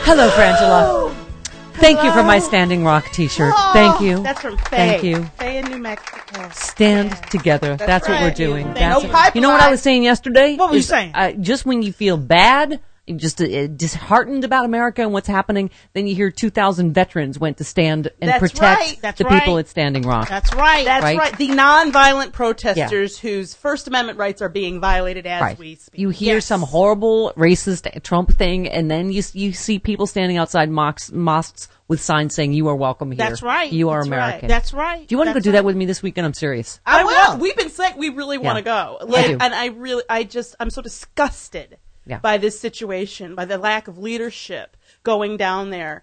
Hello, Frangela. Thank you for my Standing Rock t-shirt. Oh, Thank you. That's from Faye. Thank you. Faye in New Mexico. Stand together. That's what we're doing. No You know what I was saying yesterday? What were you saying? Just when you feel bad, just disheartened about America and what's happening, then you hear 2,000 veterans went to stand and protect the people at Standing Rock. That's right. That's right. The nonviolent protesters whose First Amendment rights are being violated as we speak. You hear some horrible racist Trump thing, and then you see people standing outside mosques with signs saying, "You are welcome here." That's right. You are That's American. Right. That's right. Do you want to go do that with me this weekend? I'm serious. I will. We've been saying we really want to go. I do. And I'm so disgusted by this situation, by the lack of leadership going down there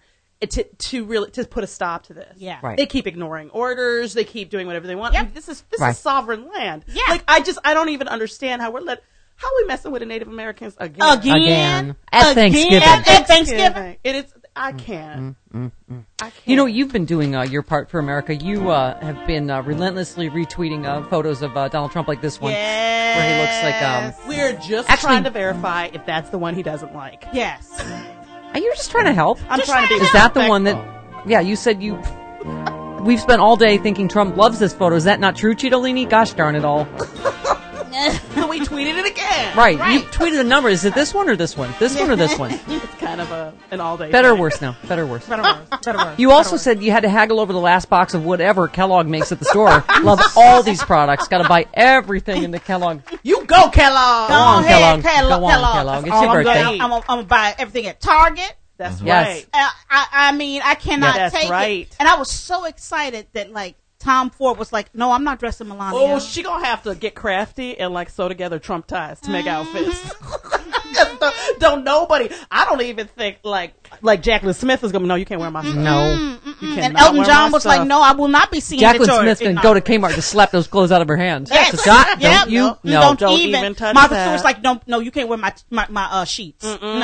to put a stop to this. Yeah. Right. They keep ignoring orders. They keep doing whatever they want. Yep. I mean, this is sovereign land. Yeah. Like, I don't even understand how are we messing with the Native Americans again? Again. At Thanksgiving. At Thanksgiving. It is. I can't. I can't. You know, you've been doing your part for America. You have been relentlessly retweeting photos of Donald Trump like this one. Yes. Where he looks like... We're just trying to verify if that's the one he doesn't like. Yes. You're just trying to help. I'm trying to be Is that the one that... Yeah, you said you... We've spent all day thinking Trump loves this photo. Is that not true, Cheetolini? Gosh darn it all. We tweeted it again. Right. You tweeted a number. Is it this one or this one? This one or this one? It's kind of an all-day Better or thing. worse now? Better or worse? Better worse. You also said you had to haggle over the last box of whatever Kellogg makes at the store. Love all these products. Got to buy everything in the Kellogg. You go, Kellogg. Go on, Kellogg. Kellogg. Go on, Kellogg. It's your birthday. I'm going to buy everything at Target. That's Yes. right. I mean, I cannot That's take right. it. And I was so excited that, like, Tom Ford was like, "No, I'm not dressing Melania." Oh, she gonna have to get crafty and like sew together Trump ties to make outfits. don't nobody. I don't even think like Jacqueline Smith is gonna. No, you can't wear my stuff. No. You And cannot Elton wear John my was stuff. like, "No, I will not be seen." Jacqueline at yours." Smith can go to Kmart to slap those clothes out of her hands. Yes. Scott, Yep. don't you? Don't Don't even. even touch Martha that. Stewart's like, "No, you can't wear my sheets."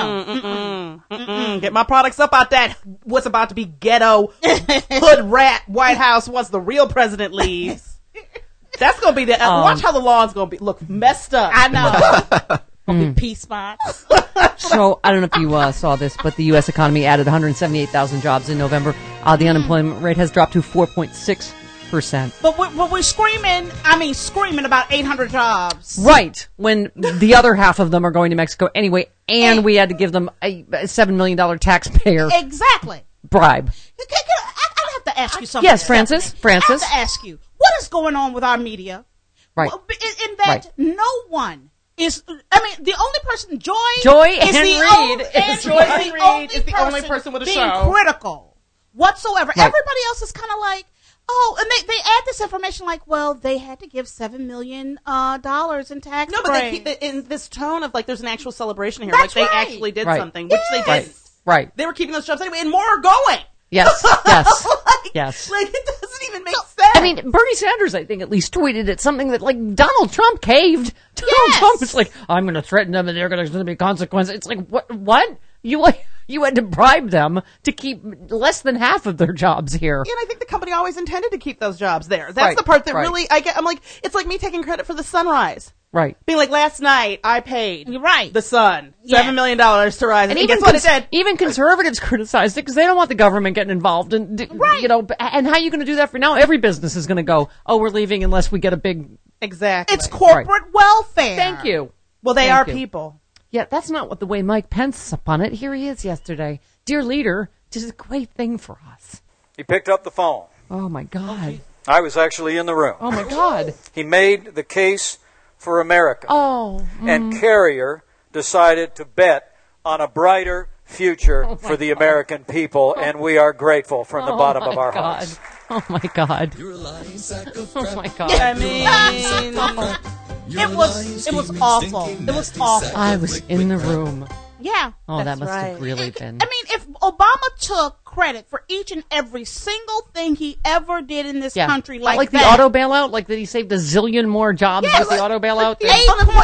No. Get my products up out that what's about to be ghetto hood rat White House once the real president leaves. That's gonna be the watch how the lawn's gonna look messed up. I know. Gonna be pea spots. So, I don't know if you saw this, but the U.S. economy added 178,000 jobs in November. The unemployment rate has dropped to 4.6%. But we're screaming about 800 jobs. Right, when the other half of them are going to Mexico anyway, and we had to give them a $7 million taxpayer Exactly. bribe. I have to ask you something. Yes, Francis. I have to ask you, what is going on with our media? Right. In that no one is, the only person, Joy and the Reed is the only person with a being show. critical whatsoever. Right. Everybody else is kind of like, oh, and they add this information like, well, they had to give $7 million in tax. No, but they keep it in this tone of like there's an actual celebration here. That's like they right. actually did Right. something, which they did. Right. They were keeping those jobs anyway, and more are going. Yes. Yes. Like it doesn't even make sense. I mean, Bernie Sanders, I think, at least tweeted at something that, like, Donald Trump caved. Donald Trump was like, I'm going to threaten them and there's going to be consequences. It's like, what? You had to bribe them to keep less than half of their jobs here. And I think the company always intended to keep those jobs there. That's Right, the part that right. really I'm like, it's like me taking credit for the sunrise. Right. Being like, last night I paid Right. the sun Yeah. $7 million to rise. And guess what it did? even conservatives criticized it because they don't want the government getting involved. And, Right. you know, and how are you going to do that for now? Every business is going to go, oh, we're leaving unless we get a big... Exactly. It's corporate welfare. Thank you. Well, they Thank are you. people. Yeah, that's not what the way Mike Pence spun it. Here he is yesterday. Dear leader, this is a great thing for us. He picked up the phone. Oh, my God. I was actually in the room. Oh, my God. He made the case for America. Oh. And Carrier decided to bet on a brighter future for the American people, and we are grateful from the bottom of our hearts. Oh, my God. Oh, my God. I mean, It was awful. It was awful. I was in the room. Yeah. Oh, that That's must right. have really been. I mean, if Obama took credit for each and every single thing he ever did in this country like the that, auto bailout, like that he saved a zillion more jobs with the auto bailout thing.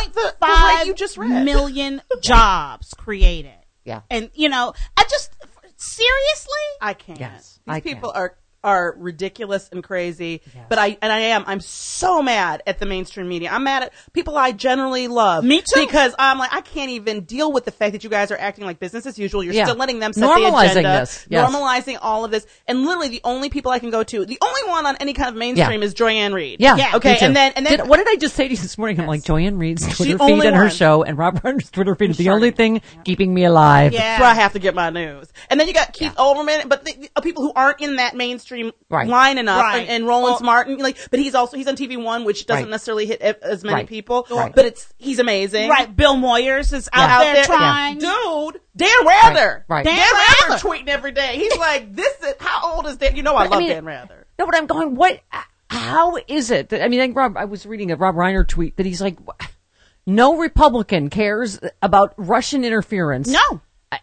8.5 million jobs created. Yeah. And, I just, seriously? I can't. Yes, These I people can. are are ridiculous and crazy. Yes. But I'm so mad at the mainstream media. I'm mad at people I generally love. Me too. Because I'm like, I can't even deal with the fact that you guys are acting like business as usual. You're still letting them set normalizing the agenda. This. Yes. Normalizing all of this. And literally the only people I can go to, the only one on any kind of mainstream is Joyanne Reid. Yeah. Okay. And then what did I just say to you this morning? I'm like, Joyanne Reid's Twitter feed and her show and Rob Reiner's Twitter feed is the only thing keeping me alive. Yeah. That's where I have to get my news. And then you got Keith Olbermann, but the people who aren't in that mainstream line enough, and Roland Martin, but he's on TV One, which doesn't necessarily hit as many people, but he's amazing. Right. Bill Moyers is out there trying. Dude, Dan Rather. Right. Dan Rather tweeting every day. He's like, how old is Dan? You know I love Dan Rather. No, but I'm going, how is it that, I was reading a Rob Reiner tweet that he's like, no Republican cares about Russian interference. No.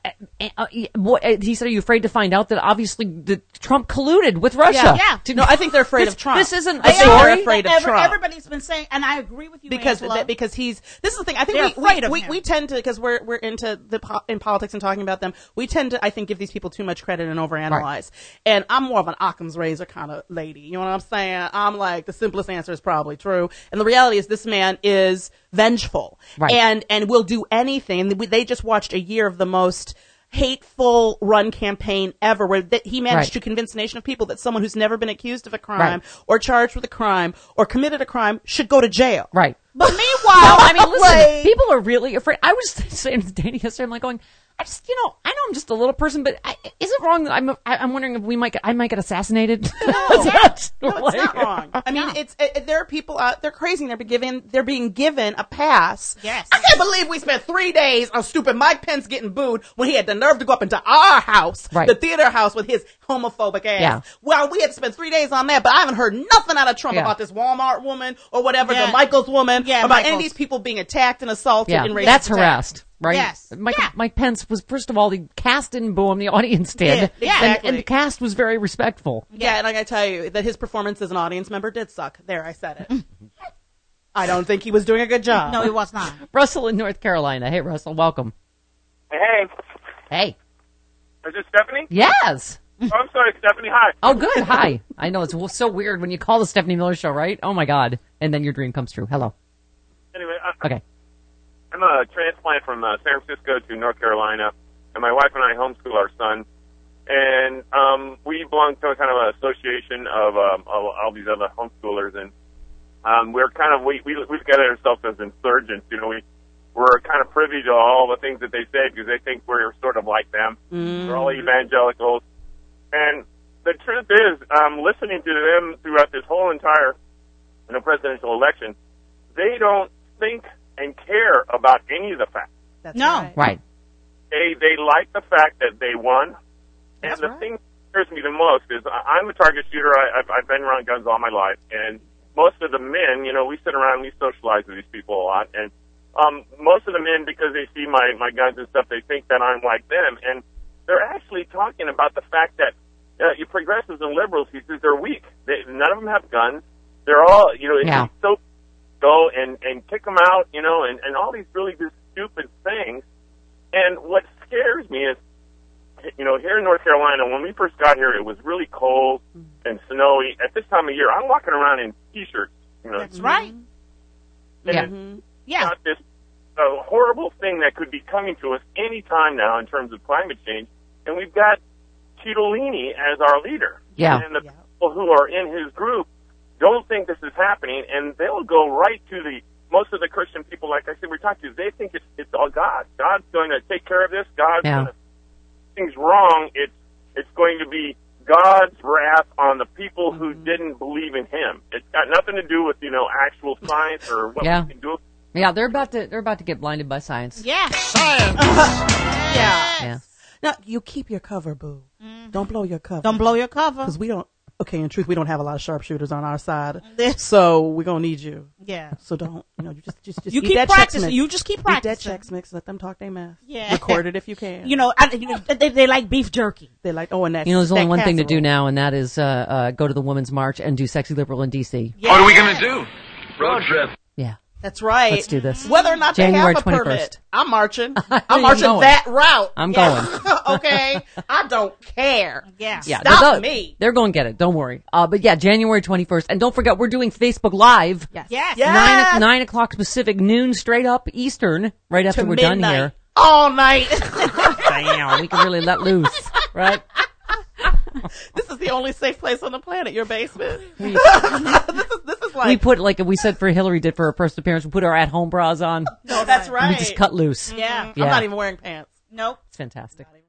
He said, are you afraid to find out that obviously Trump colluded with Russia? Yeah. No, I think they're afraid of Trump. This isn't I think they're afraid of Trump. Everybody's been saying, and I agree with you, because Angela. this is the thing. I think we tend to, because we're into in politics and talking about them, we tend to, I think, give these people too much credit and overanalyze. Right. And I'm more of an Occam's razor kind of lady. You know what I'm saying? I'm like, the simplest answer is probably true. And the reality is this man is vengeful. Right. And will do anything. And they just watched a year of the most hateful run campaign ever, where he managed to convince a nation of people that someone who's never been accused of a crime or charged with a crime or committed a crime should go to jail. Right. But meanwhile, listen, people are really afraid. I was saying to Danny yesterday, I'm like going, I know I'm just a little person, but is it wrong that I'm wondering if I might get assassinated? No, it's not wrong. I mean, there are people out, they're crazy, and they're being given a pass. Yes. I can't believe we spent 3 days on stupid Mike Pence getting booed when he had the nerve to go up into our house, the theater house, with his homophobic ass. Yeah. Well, we had to spend 3 days on that, but I haven't heard nothing out of Trump about this Walmart woman or whatever, the Michaels woman, about any of these people being attacked and assaulted and racist. That's harassed. Right? Yes. Mike Pence was, first of all, the cast didn't boo him, the audience did. Yeah, exactly. And the cast was very respectful. Yeah, and I gotta tell you that his performance as an audience member did suck. There, I said it. I don't think he was doing a good job. No, he was not. Russell in North Carolina. Hey, Russell, welcome. Hey. Hey. Is this Stephanie? Yes. Oh, I'm sorry, Stephanie. Hi. Oh, good. Hi. I know, it's so weird when you call the Stephanie Miller Show, right? Oh, my God. And then your dream comes true. Hello. Anyway. Okay. I'm a transplant from San Francisco to North Carolina, and my wife and I homeschool our son. And we belong to a kind of an association of all these other homeschoolers, and we're kind of we look at ourselves as insurgents. We're kind of privy to all the things that they say because they think we're sort of like them. We're all evangelicals, and the truth is, listening to them throughout this whole entire presidential election, they don't think and care about any of the facts. That's right. They like the fact that they won. And That's the thing that scares me the most is I'm a target shooter. I've been around guns all my life. And most of the men, we sit around, we socialize with these people a lot. And most of the men, because they see my guns and stuff, they think that I'm like them. And they're actually talking about the fact that you progressives and liberals, he says, they're weak. None of them have guns. They're all, it's so go and kick them out, and all these really just stupid things. And what scares me is, here in North Carolina, when we first got here, it was really cold and snowy. At this time of year, I'm walking around in T-shirts. That's right. And it's not this horrible thing that could be coming to us any time now in terms of climate change. And we've got Cipollini as our leader. Yeah. And the people who are in his group don't think this is happening, and they'll go right to most of the Christian people, like I said, we talked to, they think it's all God. God's going to take care of this. God's going to, things wrong. It's going to be God's wrath on the people who didn't believe in Him. It's got nothing to do with actual science or what we can do. Yeah, they're about to get blinded by science. Yeah, science. Yeah. Now you keep your cover, boo. Don't blow your cover. Don't blow your cover. Because we don't. Okay, in truth, we don't have a lot of sharpshooters on our side, so we're gonna need you. Yeah. So don't, you just you eat keep that practicing. Chex Mix. You just keep practicing. Eat that Chex Mix. Let them talk their mess. Yeah. Record it if you can. They like beef jerky. They like and that's there's only one thing to do casserole. now, and that is go to the Women's March and do Sexy Liberal in D.C. Yeah. What are we gonna do? Road trip. Yeah. That's right. Let's do this. Whether or not January they have a 21st. permit, I'm marching. I'm marching that route. I'm going. Okay? I don't care. Yeah. Stop me. They're going to get it. Don't worry. But yeah, January 21st. And don't forget, we're doing Facebook Live. Yes. 9 o'clock Pacific, noon straight up Eastern, right after we're midnight. done here. All night. Damn, we can really let loose, right? This is the only safe place on the planet, your basement. This is like... We put, like we said for Hillary did for her first appearance, we put our at-home bras on. No, that's right. And we just cut loose. Yeah. I'm not even wearing pants. Nope. It's fantastic.